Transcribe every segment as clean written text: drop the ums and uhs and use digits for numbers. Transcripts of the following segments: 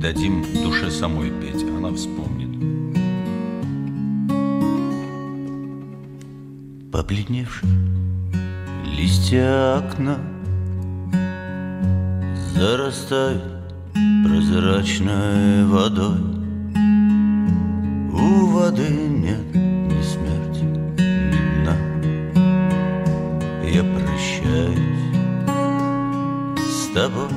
дадим душе самой петь, она вспомнит. Побледневшие листья окна зарастают прозрачной водой. У воды нет ни смерти, ни дна. Я прощаюсь с тобой.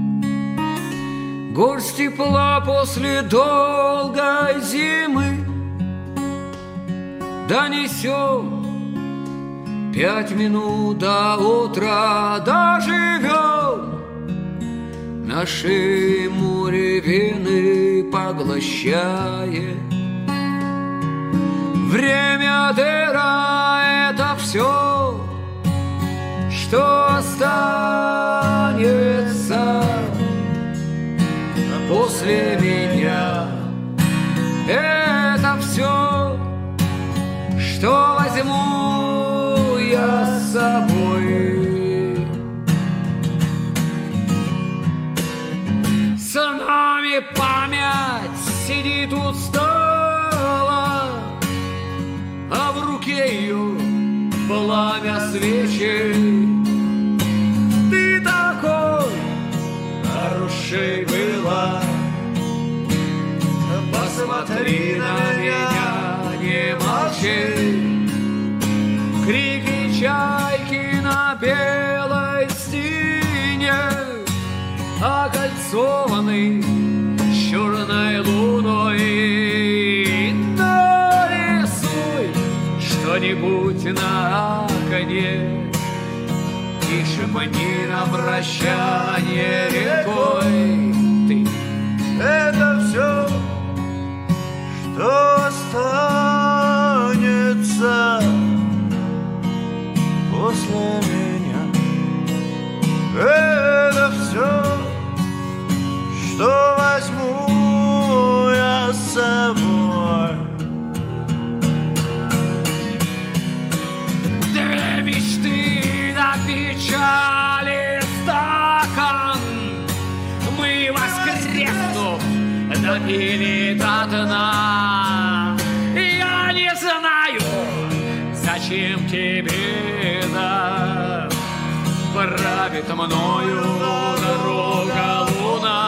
Горсть тепла после долгой зимы донесем 5 минут до утра, доживем. Наши муревины поглощая. Время дыра — это все, что останется после меня. Это все, что возьму я с собой. С нами память сидит устала, а в руке ее пламя свечи. Ты такой хороший была, посмотри на меня, не молчи. Крики чайки на белой стене, окольцованный черной луной. Нарисуй что-нибудь на окне и шепни на прощание рекой. Ты — это все, что останется после меня. Это все, что возьму я с собой. Две мечты на печали стакан, мы, воскреснув, допили до дна. Я не знаю, зачем тебе это, правит мною дорога луна.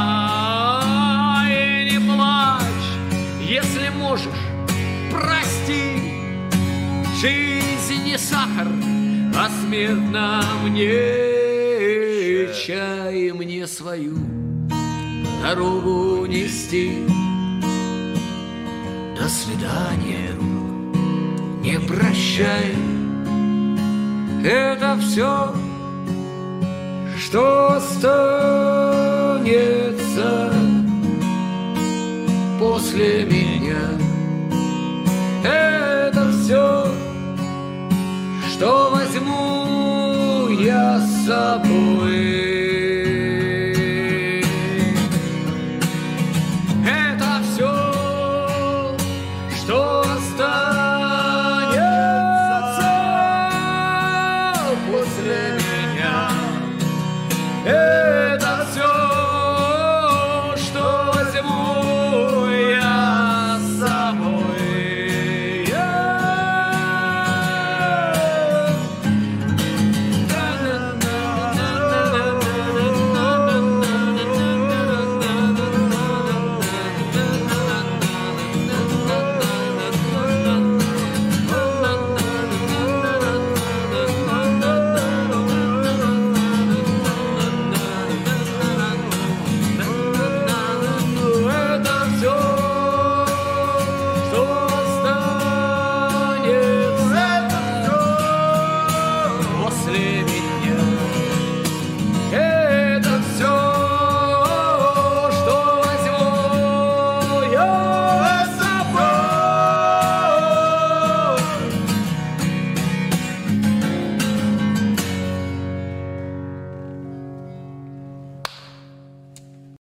И не плачь, если можешь, прости. Жизнь не сахар, а смертно мне. Чай мне свою дорогу нести. До свидания, не прощай. Это все, что останется после меня. Это все, что возьму я с собой.